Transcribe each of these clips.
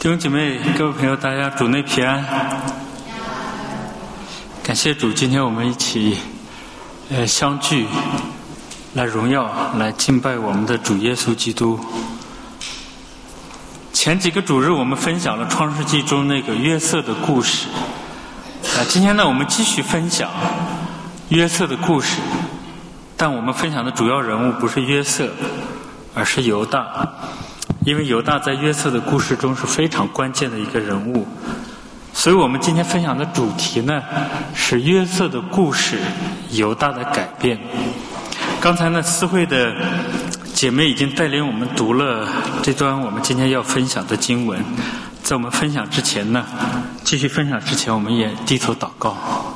弟兄姐妹、各位朋友，大家主内平安。感谢主，今天我们一起相聚，来荣耀、来敬拜我们的主耶稣基督。前几个主日我们分享了创世纪中那个约瑟的故事，今天呢我们继续分享约瑟的故事，但我们分享的主要人物不是约瑟，而是犹大。因为犹大在约瑟的故事中是非常关键的一个人物，所以我们今天分享的主题呢是约瑟的故事，犹大的改变。刚才呢思慧的姐妹已经带领我们读了这段我们今天要分享的经文。在我们分享之前呢，继续分享之前，我们也低头祷告。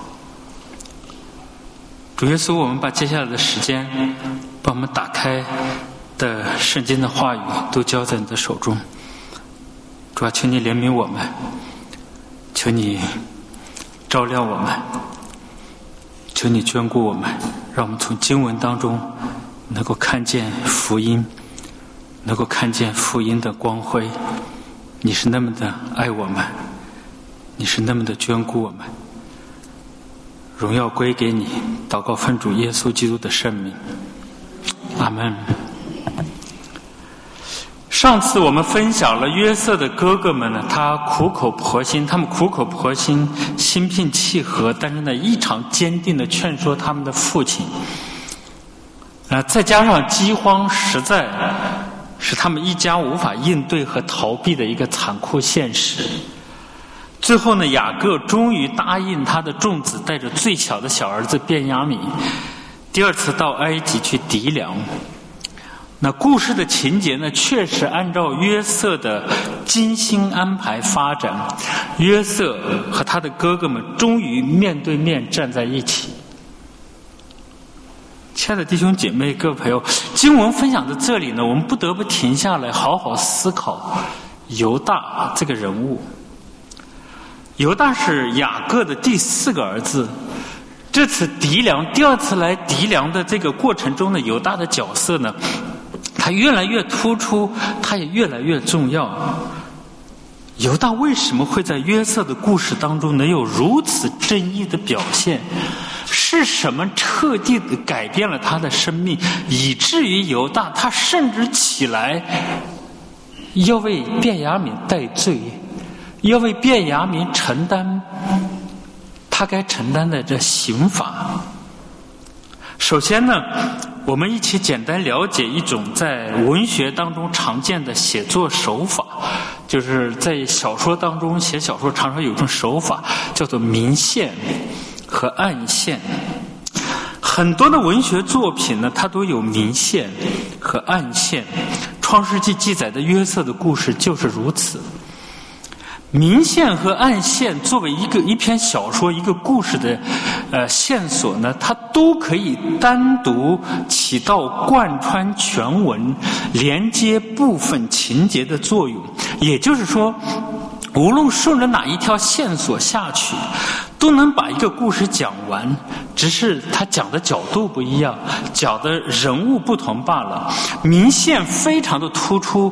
主耶稣，我们把接下来的时间把我们打开的圣经的话语都交在你的手中。主啊，求你怜悯我们，求你照亮我们，求你眷顾我们，让我们从经文当中能够看见福音，能够看见福音的光辉。你是那么的爱我们，你是那么的眷顾我们。荣耀归给你，祷告奉主耶稣基督的圣名，阿们。上次我们分享了约瑟的哥哥们呢，他们苦口婆心，心平气和，但是呢异常坚定地劝说他们的父亲。再加上饥荒实在使他们一家无法应对和逃避的一个残酷现实。最后呢，雅各终于答应他的众子带着最小的小儿子便雅悯第二次到埃及去籴粮。那故事的情节呢，确实按照约瑟的精心安排发展。约瑟和他的哥哥们终于面对面站在一起。亲爱的弟兄姐妹、各位朋友，经文分享到这里呢，我们不得不停下来好好思考犹大这个人物。犹大是雅各的第4个儿子。这次籴粮，第二次来籴粮的这个过程中呢，犹大的角色呢，他越来越突出，他也越来越重要。犹大为什么会在约瑟的故事当中能有如此正义的表现？是什么彻底地改变了他的生命，以至于犹大他甚至起来要为便雅悯代罪，要为便雅悯承担他该承担的这刑罚？首先呢，我们一起简单了解一种在文学当中常见的写作手法，就是在小说当中写小说常常有一种手法叫做明线和暗线。很多的文学作品呢，它都有明线和暗线。创世纪记载的约瑟的故事就是如此。明线和暗线作为一篇小说、一个故事的线索呢，它都可以单独起到贯穿全文、连接部分情节的作用。也就是说，无论顺着哪一条线索下去，都能把一个故事讲完，只是他讲的角度不一样，讲的人物不同罢了。明线非常的突出，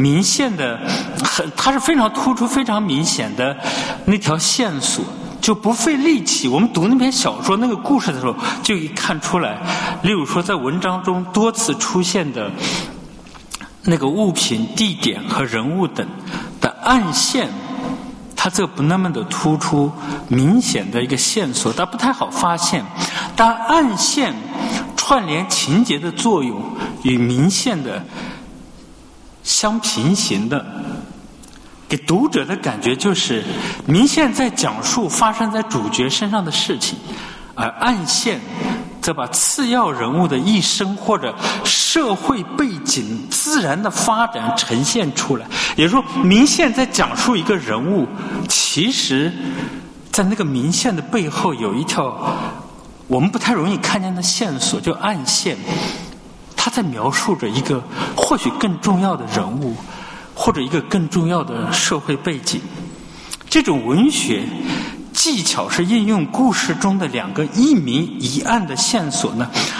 它是非常突出、非常明显的那条线索，就不费力气。我们读那篇小说、那个故事的时候，就可以看出来。例如说，在文章中多次出现的那个物品、地点和人物等的暗线，它这不那么的突出明显的一个线索，它不太好发现。但暗线串联情节的作用与明线的相平行的，给读者的感觉就是明线在讲述发生在主角身上的事情，而暗线则把次要人物的一生或者社会背景自然的发展呈现出来。也就是说，明线在讲述一个人物，其实在那个明线的背后有一条我们不太容易看见的线索，就暗线。它在描述着一个或许更重要的人物，或者一个更重要的社会背景。这种文学技巧是应用故事中的2个一明一暗的线索呢，它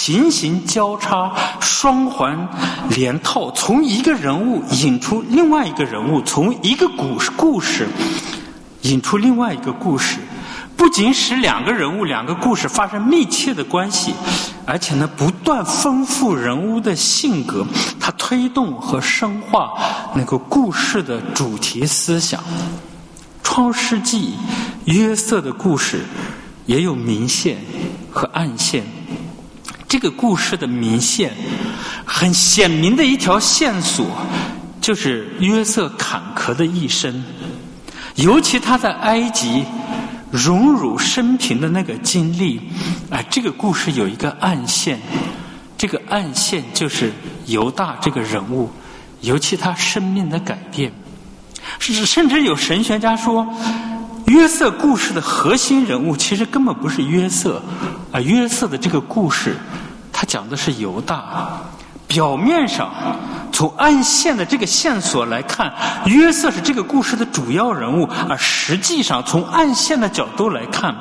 平行交叉，双环连套，从一个人物引出另外一个人物，从一个故事引出另外一个故事，不仅使两个人物、两个故事发生密切的关系，而且呢，不断丰富人物的性格，它推动和深化那个故事的主题思想。创世纪约瑟的故事也有明线和暗线。这个故事的明线，很显明的一条线索，就是约瑟坎坷的一生，尤其他在埃及荣辱生平的那个经历。这个故事有一个暗线，这个暗线就是犹大这个人物，尤其他生命的改变。甚至有神学家说，约瑟故事的核心人物其实根本不是约瑟，约瑟的这个故事他讲的是犹大。表面上从暗线的这个线索来看，约瑟是这个故事的主要人物，而实际上从暗线的角度来看，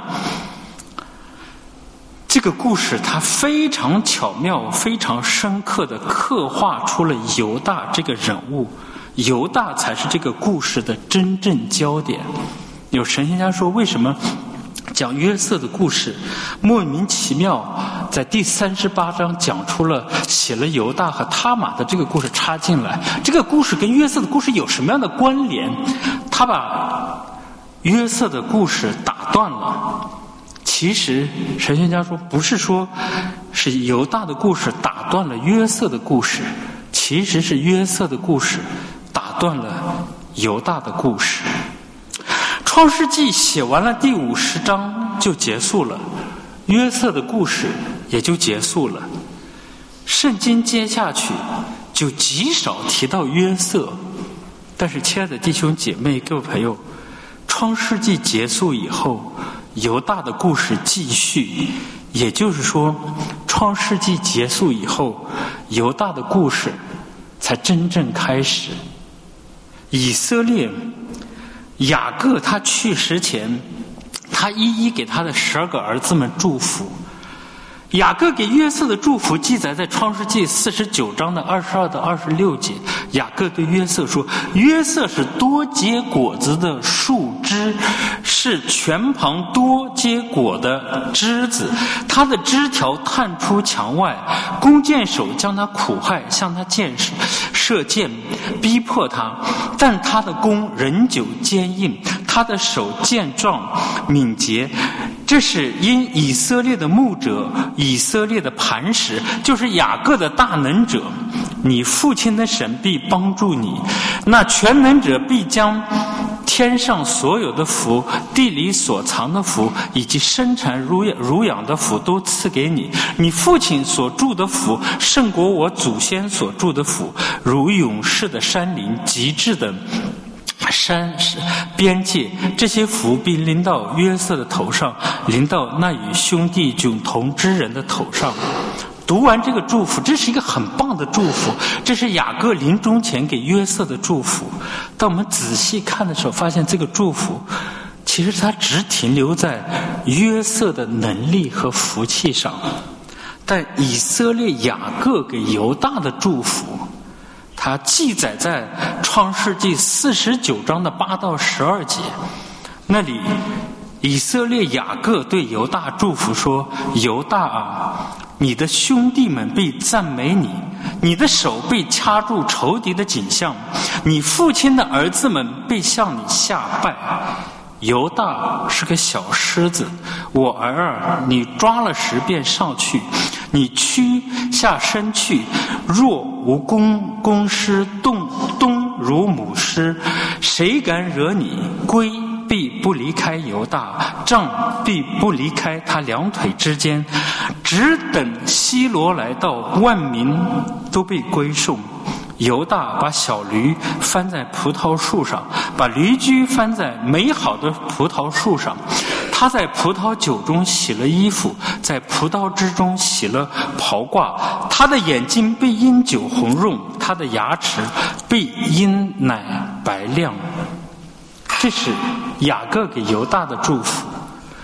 这个故事它非常巧妙、非常深刻地刻画出了犹大这个人物，犹大才是这个故事的真正焦点。有神学家说，为什么讲约瑟的故事莫名其妙在第38章讲出了写了犹大和他玛的这个故事插进来，这个故事跟约瑟的故事有什么样的关联？他把约瑟的故事打断了。其实神学家说，不是说是犹大的故事打断了约瑟的故事，其实是约瑟的故事打断了犹大的故事。创世纪写完了第50章就结束了，约瑟的故事也就结束了。圣经接下去就极少提到约瑟。但是亲爱的弟兄姐妹各位朋友，创世纪结束以后，犹大的故事继续，也就是说创世纪结束以后，犹大的故事才真正开始。以色列雅各他去世前，他一一给他的12个儿子们祝福。雅各给约瑟的祝福记载在创世纪49章的22到26节。雅各对约瑟说，约瑟是多结果子的树枝，是泉旁多结果的枝子，他的枝条探出墙外，弓箭手将他苦害，向他射箭逼迫他，但他的弓仍旧坚硬，他的手健壮敏捷。这是因以色列的牧者，以色列的磐石，就是雅各的大能者，你父亲的神必帮助你，那全能者必将天上所有的福，地里所藏的福，以及生产乳养的福都赐给你。你父亲所住的福胜过我祖先所住的福，如勇士的山林，极致的山边界，这些福必临到约瑟的头上，临到那与兄弟迥同之人的头上。读完这个祝福，这是一个很棒的祝福，这是雅各临终前给约瑟的祝福。当我们仔细看的时候，发现这个祝福其实它只停留在约瑟的能力和福气上，但以色列雅各给犹大的祝福，它记载在创世纪49章的8到12节。那里以色列雅各对犹大祝福说，犹大啊，你的兄弟们必赞美你，你的手被掐住仇敌的颈项，你父亲的儿子们被向你下拜。犹大是个小狮子，我儿，你抓了时便上去，你屈下身去，若无公狮，动如母狮，谁敢惹你？龟必不离开犹大，杖必不离开他两腿之间，只等希罗来到，万民都被归顺。犹大把小驴翻在葡萄树上，把驴驹翻在美好的葡萄树上。他在葡萄酒中洗了衣服，在葡萄汁中洗了袍褂。他的眼睛被因酒红润，他的牙齿被因奶白亮。这是雅各给犹大的祝福。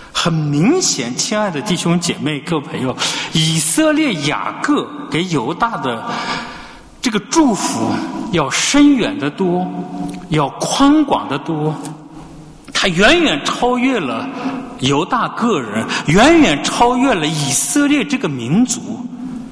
很明显，亲爱的弟兄姐妹、各位朋友，以色列雅各给犹大的这个祝福要深远得多，要宽广得多，它远远超越了犹大个人，远远超越了以色列这个民族。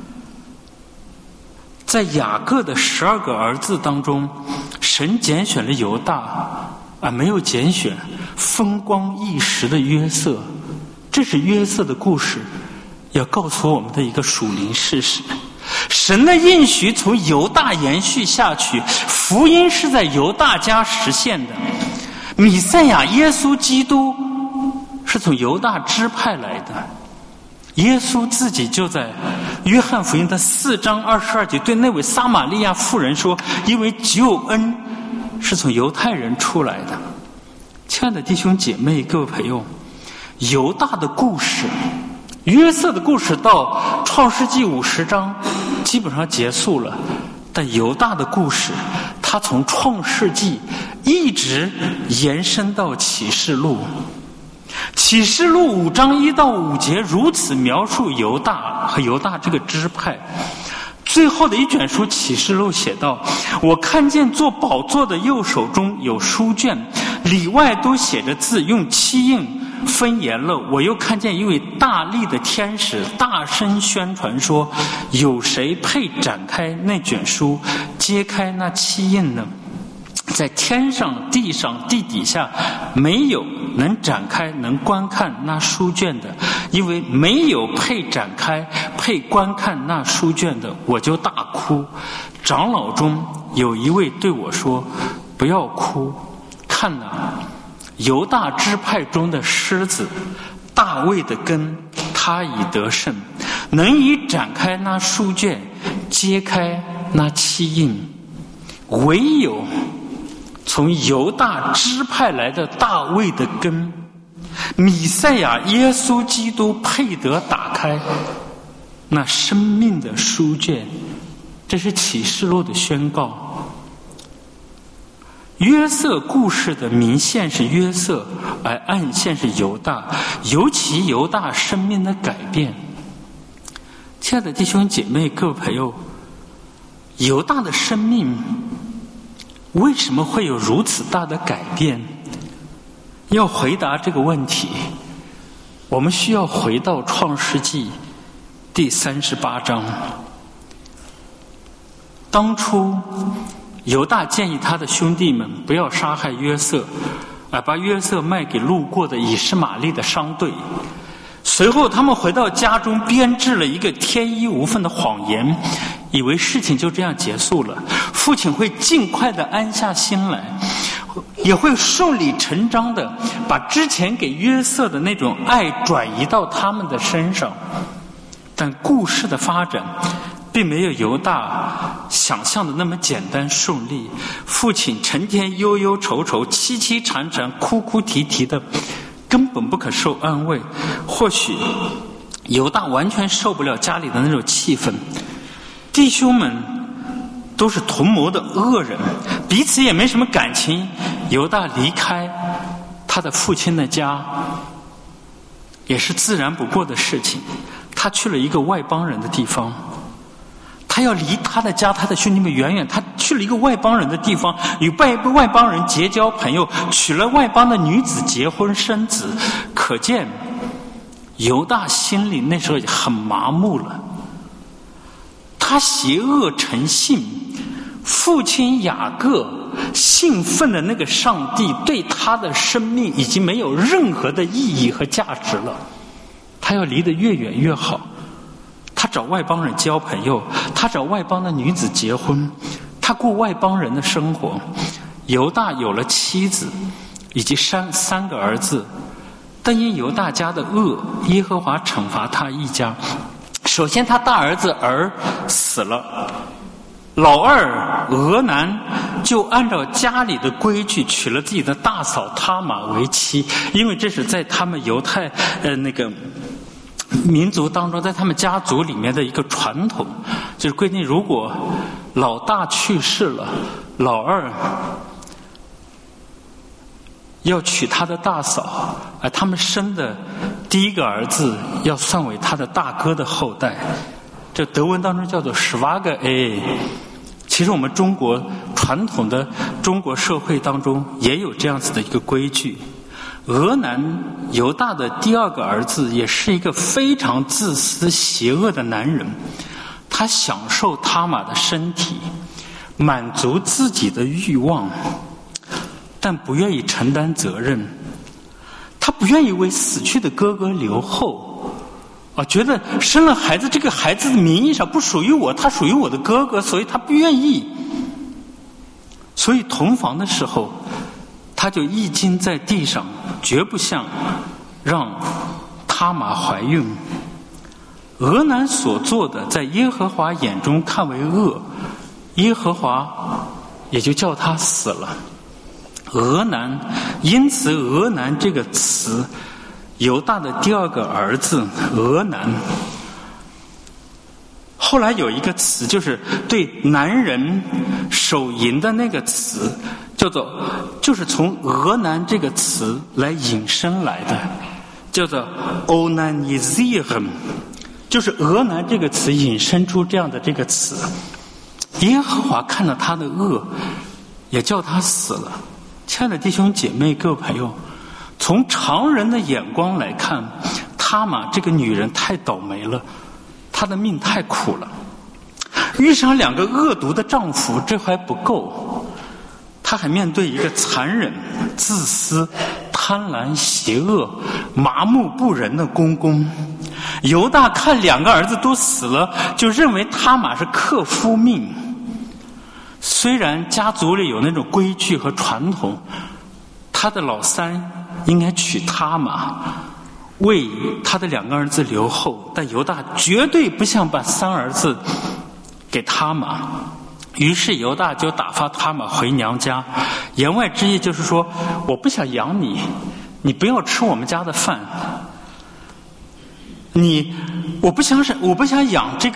在雅各的12个儿子当中，神拣选了犹大，没有拣选风光一时的约瑟。这是约瑟的故事要告诉我们的一个属灵事实。神的应许从犹大延续下去，福音是在犹大家实现的。弥赛亚耶稣基督是从犹大支派来的。耶稣自己就在约翰福音的4章22节对那位撒玛利亚妇人说，因为救恩是从犹太人出来的。亲爱的弟兄姐妹、各位朋友，犹大的故事，约瑟的故事到创世纪50章基本上结束了，但犹大的故事它从创世纪一直延伸到启示录。启示录5章1到5节如此描述犹大和犹大这个支派。最后的一卷书启示录写道，我看见坐宝座的右手中有书卷，里外都写着字，用漆印分言了。我又看见一位大力的天使大声宣传说，有谁配展开那卷书，揭开那漆印呢？在天上、地上、地底下，没有能展开、能观看那书卷的，因为没有配展开、配观看那书卷的，我就大哭。长老中有一位对我说，不要哭，看哪，犹大支派中的狮子，大卫的根，他已得胜，能以展开那书卷，揭开那漆印。唯有从犹大支派来的大卫的根，弥赛亚耶稣基督配得打开那生命的书卷。这是启示录的宣告。约瑟故事的明线是约瑟，而暗线是犹大，尤其犹大生命的改变。亲爱的弟兄姐妹、各位朋友，犹大的生命为什么会有如此大的改变？要回答这个问题，我们需要回到创世纪第38章。当初犹大建议他的兄弟们不要杀害约瑟，而把约瑟卖给路过的以实玛利的商队。随后他们回到家中，编制了一个天衣无缝的谎言，以为事情就这样结束了，父亲会尽快的安下心来，也会顺理成章的把之前给约瑟的那种爱转移到他们的身上。但故事的发展并没有犹大想象的那么简单顺利。父亲成天忧忧愁愁、凄凄惨惨、哭哭啼啼的，根本不可受安慰。或许犹大完全受不了家里的那种气氛，弟兄们都是同谋的恶人，彼此也没什么感情。犹大离开他的父亲的家也是自然不过的事情，他去了一个外邦人的地方，他要离他的家、他的兄弟们远远，他去了一个外邦人的地方，与外邦人结交朋友，娶了外邦的女子，结婚生子。可见犹大心里那时候很麻木了，他邪恶成性。父亲雅各信奉的那个上帝对他的生命已经没有任何的意义和价值了，他要离得越远越好。他找外邦人交朋友，他找外邦的女子结婚，他过外邦人的生活。犹大有了妻子以及三个儿子，但因犹大家的恶，耶和华惩罚他一家。首先他大儿子死了，老二俄南就按照家里的规矩娶了自己的大嫂他玛为妻，因为这是在他们犹太那个民族当中，在他们家族里面的一个传统，就是规定如果老大去世了，老二要娶他的大嫂，而他们生的第一个儿子要算为他的大哥的后代。这德文当中叫做Schwager-Ehe。其实我们中国传统的中国社会当中也有这样子的一个规矩。俄南犹大的第二个儿子也是一个非常自私邪恶的男人，他享受他玛的身体，满足自己的欲望，但不愿意承担责任。他不愿意为死去的哥哥留后，觉得生了孩子，这个孩子的名义上不属于我，他属于我的哥哥，所以他不愿意。所以同房的时候，他就一经在地上，绝不想让他玛怀孕。俄南所做的，在耶和华眼中看为恶，耶和华也就叫他死了。俄南，因此俄南这个词，犹大的第二个儿子俄南。后来有一个词，就是对男人手淫的那个词，叫做，就是从俄南这个词来引申来的，叫做 onanizieren， 就是俄南这个词引申出这样的这个词。耶和华看了他的恶，也叫他死了。亲爱的弟兄姐妹各位朋友，从常人的眼光来看，他玛这个女人太倒霉了，她的命太苦了。遇上两个恶毒的丈夫，这还不够，她还面对一个残忍、自私、贪婪、邪恶、麻木不仁的公公。犹大看两个儿子都死了，就认为他玛是克夫命。虽然家族里有那种规矩和传统，他的老三应该娶他玛，为他的两个儿子留后，但犹大绝对不想把三儿子给他玛。于是犹大就打发他玛回娘家，言外之意就是说，我不想养你，你不要吃我们家的饭。我不想养这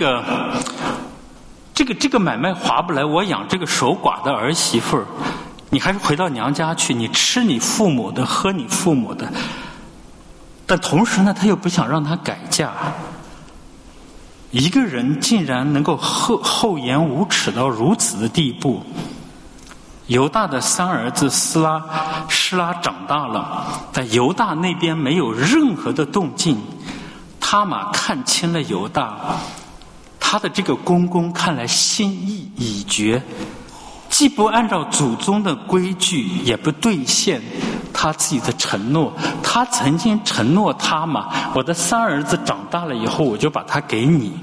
个买卖划不来，我养这个守寡的儿媳妇儿，你还是回到娘家去，你吃你父母的，喝你父母的。但同时呢，他又不想让她改嫁。一个人竟然能够厚颜无耻到如此的地步。犹大的三儿子施拉长大了，但犹大那边没有任何的动静。他玛看清了犹大，他的这个公公看来心意已决，既不按照祖宗的规矩，也不兑现他自己的承诺。他曾经承诺他玛，我的三儿子长大了以后，我就把他给你。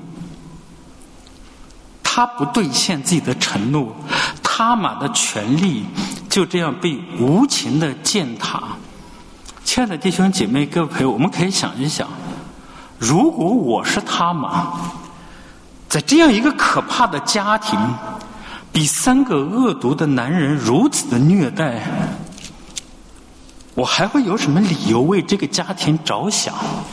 他不兑现自己的承诺，他玛的权利就这样被无情的践踏。亲爱的弟兄姐妹各位朋友，我们可以想一想，如果我是他玛，在这样一个可怕的家庭，比三个恶毒的男人如此的虐待，我还会有什么理由为这个家庭着想？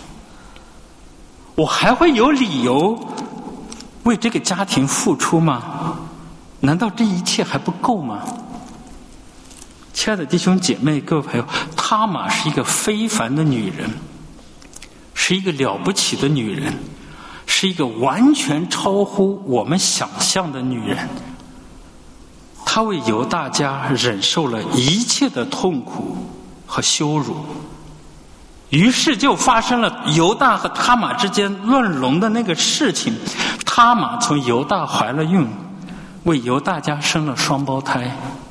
我还会有理由为这个家庭付出吗？难道这一切还不够吗？亲爱的弟兄姐妹各位朋友，他玛是一个非凡的女人，是一个了不起的女人，是一个完全超乎我们想象的女人。她为犹大家忍受了一切的痛苦和羞辱，于是就发生了犹大和他玛之间乱伦的那个事情。他玛从犹大怀了孕，为犹大家生了双胞胎。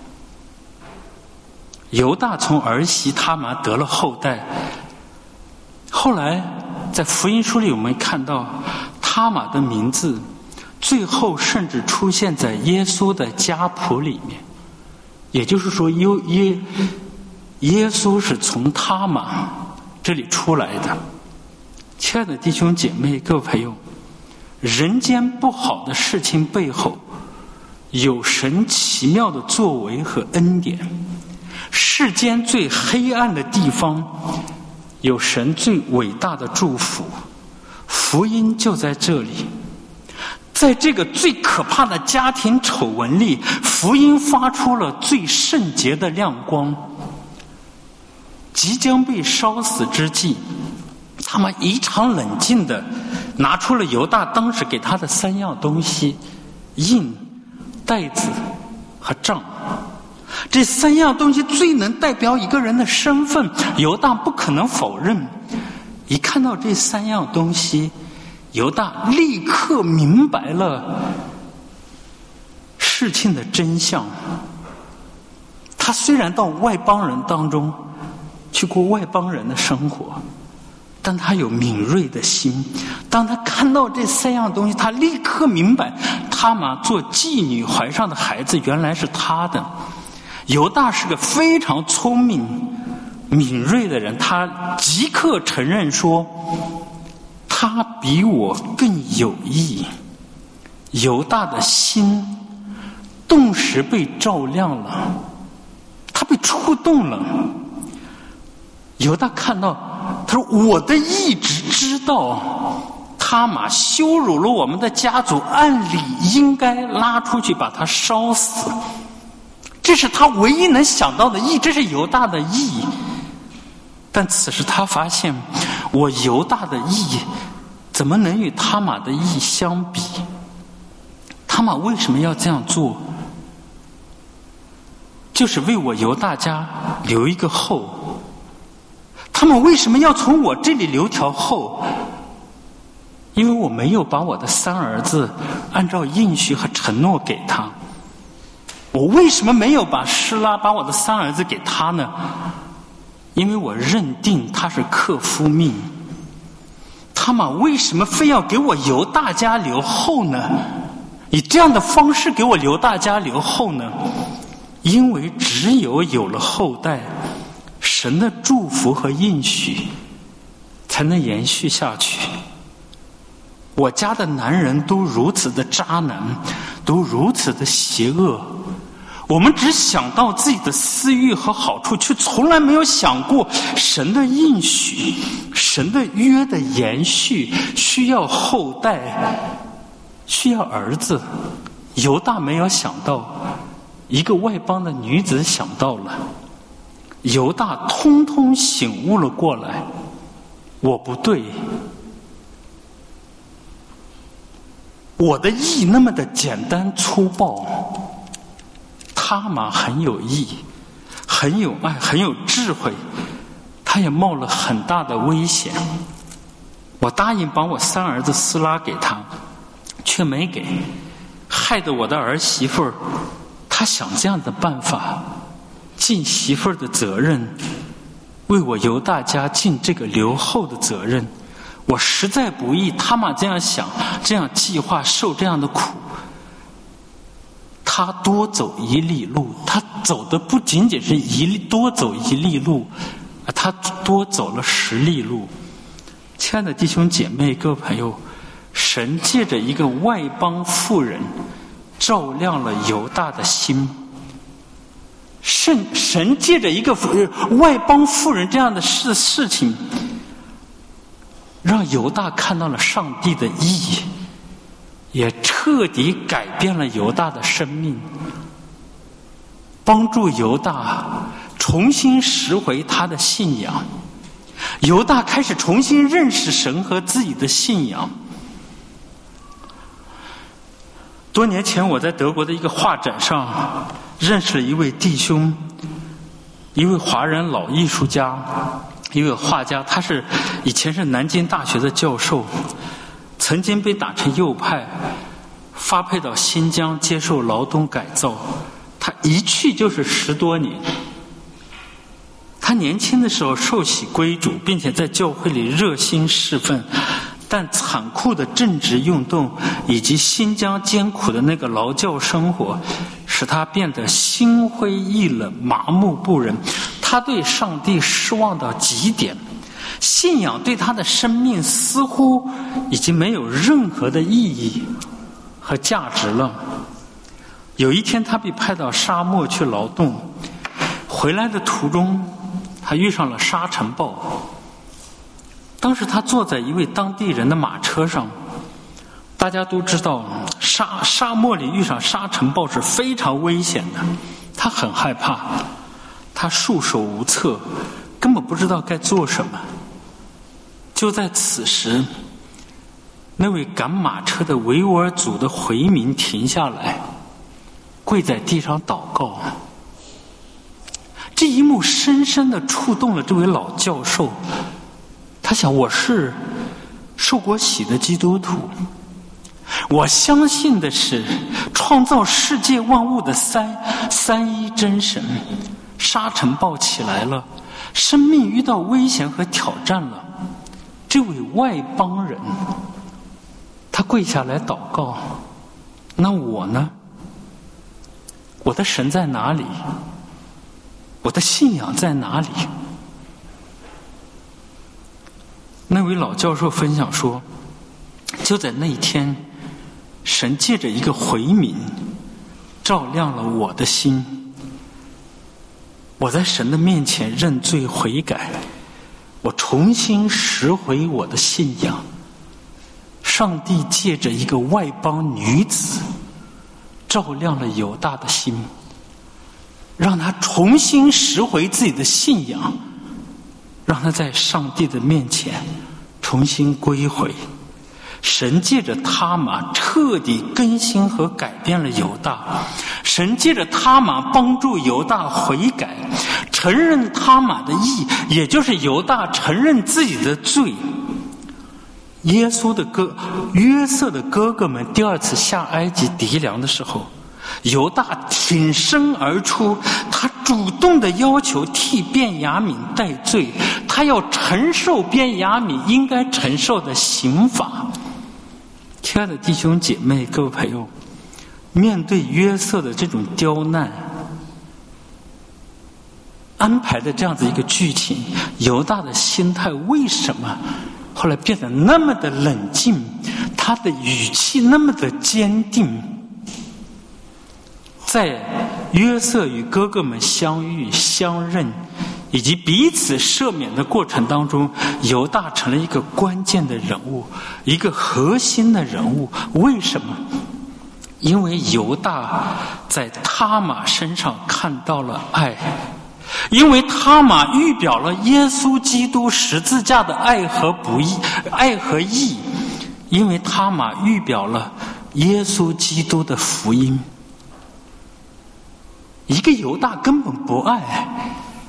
犹大从儿媳他玛得了后代。后来在福音书里我们看到他玛的名字最后甚至出现在耶稣的家谱里面，也就是说耶稣是从他玛这里出来的。亲爱的弟兄姐妹各位朋友，人间不好的事情背后有神奇妙的作为和恩典，世间最黑暗的地方有神最伟大的祝福。福音就在这里，在这个最可怕的家庭丑闻里，福音发出了最圣洁的亮光。 即将被烧死之际，他们异常冷静地拿出了犹大当时给他的3样东西：印、袋子和杖。这3样东西最能代表一个人的身份，犹大不可能否认。一看到这3样东西，犹大立刻明白了事情的真相。他虽然到外邦人当中去过外邦人的生活，但他有敏锐的心。当他看到这3样东西，他立刻明白，他玛做妓女怀上的孩子原来是他的。犹大是个非常聪明敏锐的人，他即刻承认说他比我更有义。犹大的心顿时被照亮了，他被触动了。犹大看到，他说我的一直知道他玛羞辱了我们的家族，按理应该拉出去把他烧死。这是他唯一能想到的义，这是犹大的义。但此时他发现，我犹大的义怎么能与他玛的义相比？他玛为什么要这样做？就是为我犹大家留一个后。他们为什么要从我这里留条后？因为我没有把我的3儿子按照应许和承诺给他。我为什么没有把施拉把我的3儿子给他呢？因为我认定他是克夫命。他们为什么非要给我犹大家留后呢？以这样的方式给我犹大家留后呢？因为只有了后代，神的祝福和应许才能延续下去。我家的男人都如此的渣男，都如此的邪恶，我们只想到自己的私欲和好处，却从来没有想过神的应许，神的约的延续需要后代，需要儿子。犹大没有想到，一个外邦的女子想到了。犹大通通醒悟了过来，我不对，我的义那么的简单粗暴，他玛很有义，很有爱，很有智慧，他也冒了很大的危险。我答应把我3儿子斯拉给他，却没给，害得我的儿媳妇儿，她想这样的办法尽媳妇儿的责任，为我犹大家尽这个留后的责任。我实在不易，他玛这样想，这样计划，受这样的苦。他多走1里路，他走的不仅仅是多走1里路，他多走了10里路。亲爱的弟兄姐妹各位朋友，神借着一个外邦妇人照亮了犹大的心。神借着一个外邦妇人这样的事情，让犹大看到了上帝的义，也彻底改变了犹大的生命，帮助犹大重新拾回他的信仰。犹大开始重新认识神和自己的信仰。多年前我在德国的一个画展上认识了一位弟兄，一位华人老艺术家，一位画家，他以前是南京大学的教授，曾经被打成右派，发配到新疆接受劳动改造，他一去就是10多年。他年轻的时候受洗归主，并且在教会里热心侍奉，但残酷的政治运动以及新疆艰苦的那个劳教生活，使他变得心灰意冷、麻木不仁。他对上帝失望到极点，信仰对他的生命似乎已经没有任何的意义和价值了。有一天，他被派到沙漠去劳动，回来的途中，他遇上了沙尘暴。当时他坐在一位当地人的马车上，大家都知道沙漠里遇上沙尘暴是非常危险的，他很害怕，他束手无策， 根本不知道该做什么。就在此时，那位赶马车的维吾尔族的回民停下来，跪在地上祷告。这一幕深深地触动了这位老教授。他想，我是受过洗的基督徒，我相信的是创造世界万物的三一真神。沙尘暴起来了，生命遇到危险和挑战了，这位外邦人他跪下来祷告，那我呢？我的神在哪里？我的信仰在哪里？那位老教授分享说，就在那一天，神借着一个回民照亮了我的心。我在神的面前认罪悔改，我重新拾回我的信仰。上帝借着一个外邦女子照亮了犹大的心，让他重新拾回自己的信仰，让他在上帝的面前重新归回。神借着他玛彻底更新和改变了犹大，神借着他玛帮助犹大悔改，承认他玛的义，也就是犹大承认自己的罪。约瑟的哥哥们第二次下埃及籴粮的时候，犹大挺身而出，他主动的要求替便雅悯代罪，他要承受便雅悯应该承受的刑罚。亲爱的弟兄姐妹，各位朋友，面对约瑟的这种刁难安排的这样子一个剧情，犹大的心态为什么后来变得那么的冷静，他的语气那么的坚定？在约瑟与哥哥们相遇相认以及彼此赦免的过程当中，犹大成了一个关键的人物，一个核心的人物。为什么？因为犹大在他玛身上看到了爱，因为他玛预表了耶稣基督十字架的爱和义，因为他玛预表了耶稣基督的福音。一个犹大根本不爱，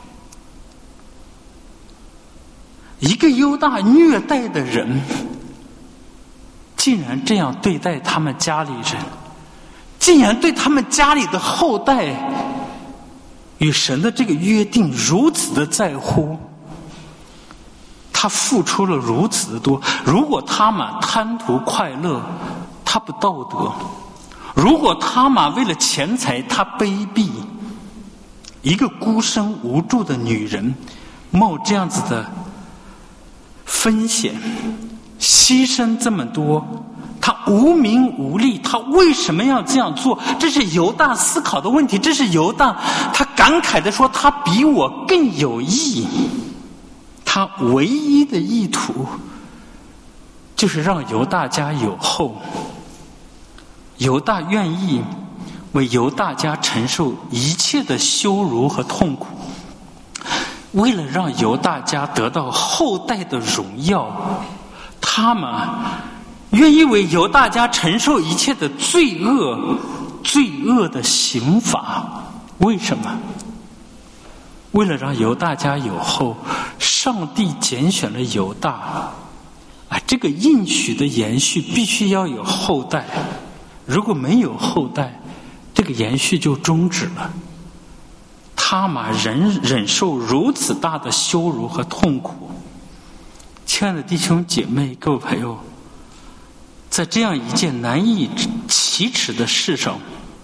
一个犹大虐待的人，竟然这样对待他们家里人，竟然对他们家里的后代与神的这个约定如此的在乎，他付出了如此的多。如果他玛贪图快乐，他不道德；如果他玛为了钱财，他卑鄙。一个孤身无助的女人冒这样子的风险，牺牲这么多，她无名无利，她为什么要这样做？这是犹大思考的问题，这是犹大他感慨地说，他比我更有义。他唯一的意图就是让犹大家有后，犹大愿意为犹大家承受一切的羞辱和痛苦，为了让犹大家得到后代的荣耀，他们愿意为犹大家承受一切的罪恶的刑罚。为什么？为了让犹大家有后，上帝拣选了犹大。这个应许的延续必须要有后代，如果没有后代，这个延续就终止了。他玛忍受如此大的羞辱和痛苦。亲爱的弟兄姐妹，各位朋友，在这样一件难以启齿的事上，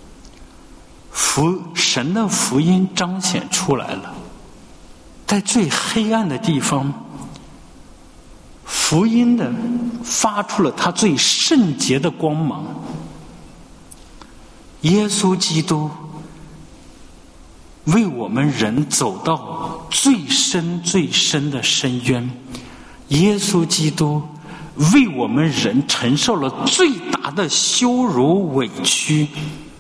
神的福音彰显出来了。在最黑暗的地方，福音的发出了它最圣洁的光芒。耶稣基督为我们人走到最深最深的深渊，耶稣基督为我们人承受了最大的羞辱、委屈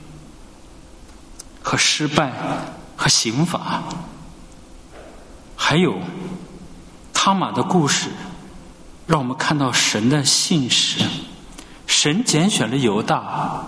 和失败和刑罚， 还有他玛的故事，让我们看到神的信实。神拣选了犹大，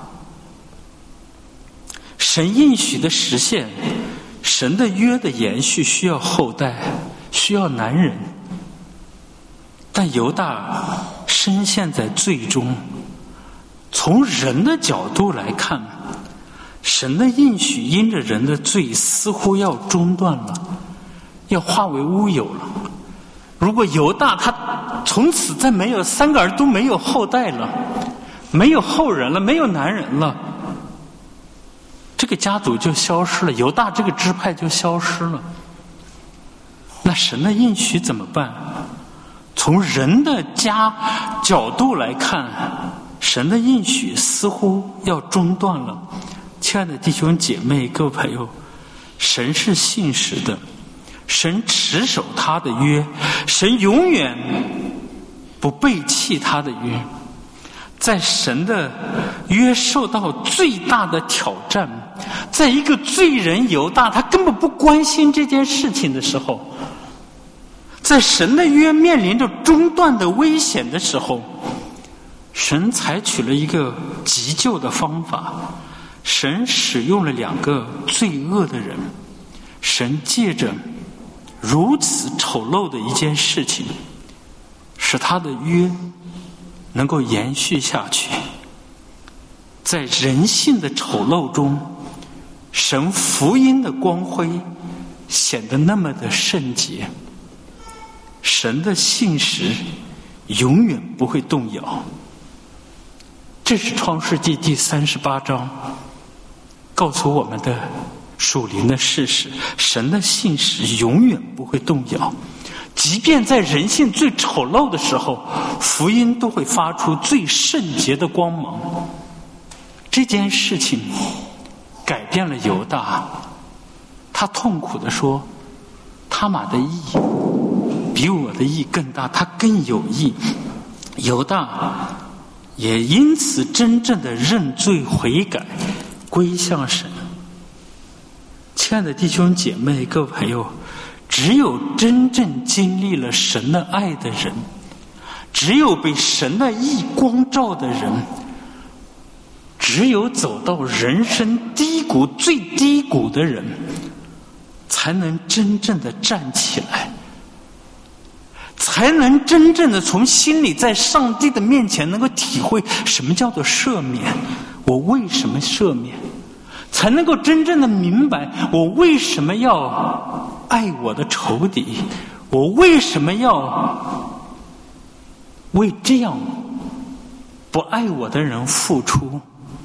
神应许的实现，神的约的延续需要后代，需要男人。但犹大深陷在罪中，从人的角度来看，神的应许因着人的罪似乎要中断了，要化为乌有了。如果犹大他从此再没有3个儿都没有后代了，没有后人了，没有男人了，这个家族就消失了，犹大这个支派就消失了。那神的应许怎么办？从人的角度来看，神的应许似乎要中断了。亲爱的弟兄姐妹各位朋友，神是信实的，神持守他的约，神永远不背弃他的约。在神的约受到最大的挑战，在一个罪人犹大他根本不关心这件事情的时候，在神的约面临着中断的危险的时候，神采取了一个急救的方法。神使用了2个罪恶的人，神借着如此丑陋的一件事情，使他的约能够延续下去。在人性的丑陋中，神福音的光辉显得那么的圣洁。神的信实永远不会动摇。这是创世纪第38章告诉我们的属灵的事实，神的信实永远不会动摇。即便在人性最丑陋的时候，福音都会发出最圣洁的光芒。这件事情改变了犹大，他痛苦地说，他玛的义比我的义更大，他更有义。犹大也因此真正的认罪悔改，归向神。亲爱的弟兄姐妹各位朋友，只有真正经历了神的爱的人，只有被神的义光照的人，只有走到人生低谷最低谷的人，才能真正的站起来，才能真正的从心里在上帝的面前能够体会什么叫做赦免，我为什么赦免，才能够真正的明白我为什么要爱我的仇敌，我为什么要为这样不爱我的人付出。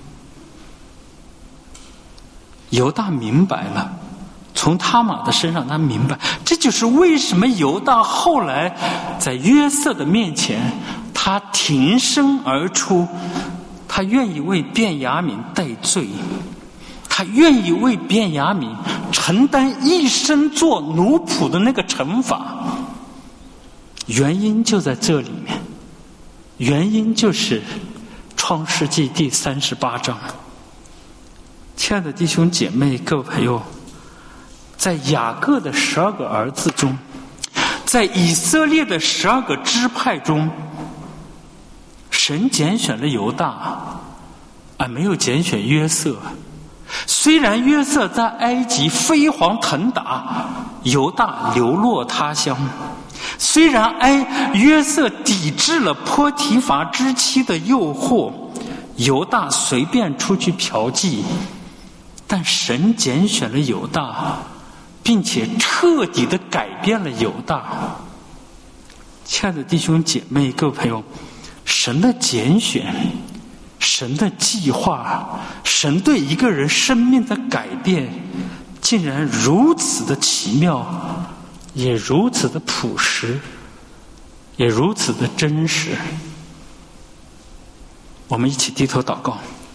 犹大明白了，从他玛的身上他明白，这就是为什么犹大后来在约瑟的面前他挺身而出，他愿意为便雅悯代罪，他愿意为便雅悯承担一生做奴仆的那个惩罚。原因就在这里面，原因就是创世纪第38章。亲爱的弟兄姐妹各位朋友，在雅各的12个儿子中，在以色列的12个支派中，神拣选了犹大，而没有拣选约瑟。虽然约瑟在埃及飞黄腾达，犹大流落他乡；虽然约瑟抵制了波提乏之妻的诱惑，犹大随便出去嫖妓，但神拣选了犹大，并且彻底的改变了犹大。亲爱的弟兄姐妹各位朋友，神的拣选，神的计划，神对一个人生命的改变，竟然如此的奇妙，也如此的朴实，也如此的真实。我们一起低头祷告。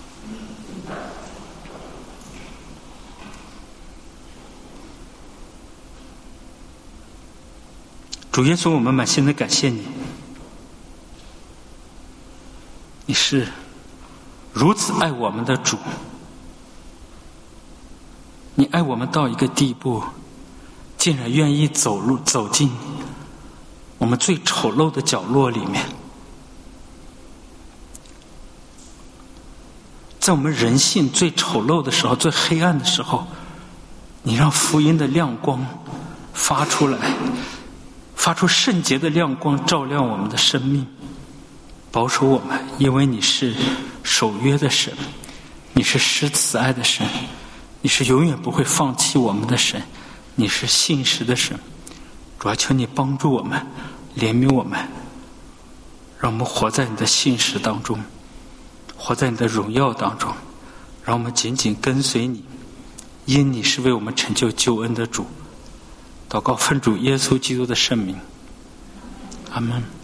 主耶稣，我们满心的感谢你，你是如此爱我们的主，你爱我们到一个地步， 竟然愿意走进我们最丑陋的角落里面，在我们人性最丑陋的时候，最黑暗的时候，你让福音的亮光发出来，发出圣洁的亮光，照亮我们的生命，保守我们。因为你是守约的神，你是施慈爱的神，你是永远不会放弃我们的神，你是信实的神。主啊，求你帮助我们，怜悯我们，让我们活在你的信实当中，活在你的荣耀当中，让我们紧紧跟随你，因你是为我们成就救恩的主。祷告奉主耶稣基督的圣名，阿们。